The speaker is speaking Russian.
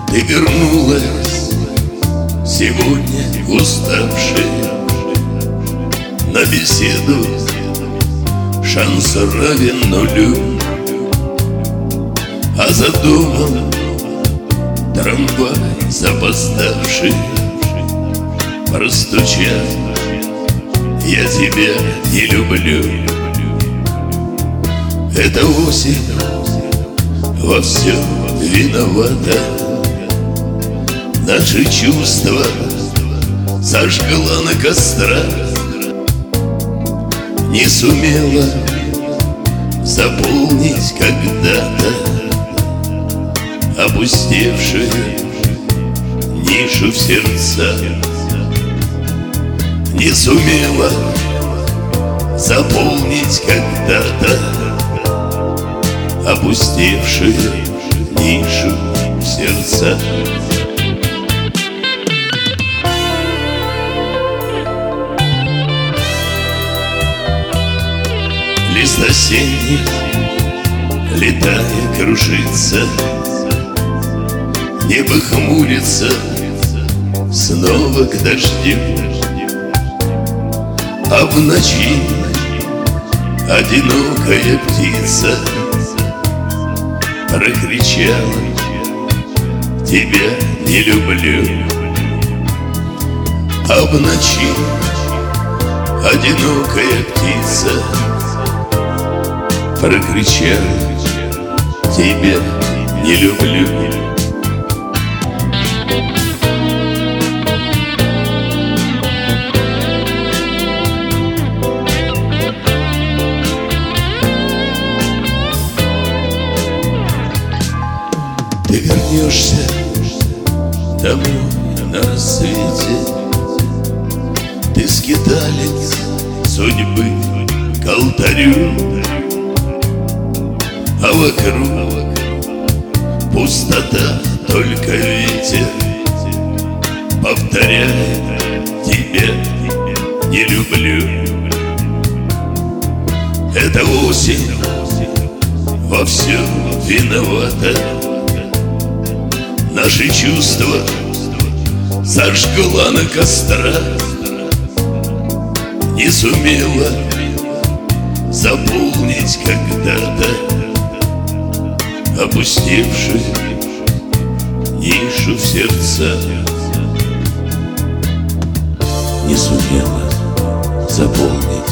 Ты вернулась сегодня уставшая на беседу, шанс равен нулю. А задумал трамвай запоздавший, простучал: я тебя не люблю. Эта осень во всем виновата, наши чувства зажгла на кострах. Не сумела заполнить когда-то опустевшую нишу в сердцах. Не сумела заполнить когда-то опустевшую нишу в сердцах. Лист осенний, летая, кружится, небо хмурится снова к дождю. А в ночи одинокая птица прокричала: тебя не люблю. А в ночи одинокая птица прокричала: тебя не люблю. Ты вернешься домой на рассвете, ты скиталец судьбы к алтарю. А вокруг пустота, только ветер повторяет: тебя не люблю. Эта осень во всем виновата, наши чувства зажгла на кострах. Не сумела заполнить когда-то опустевшую нишу в сердцах. Не сумела заполнить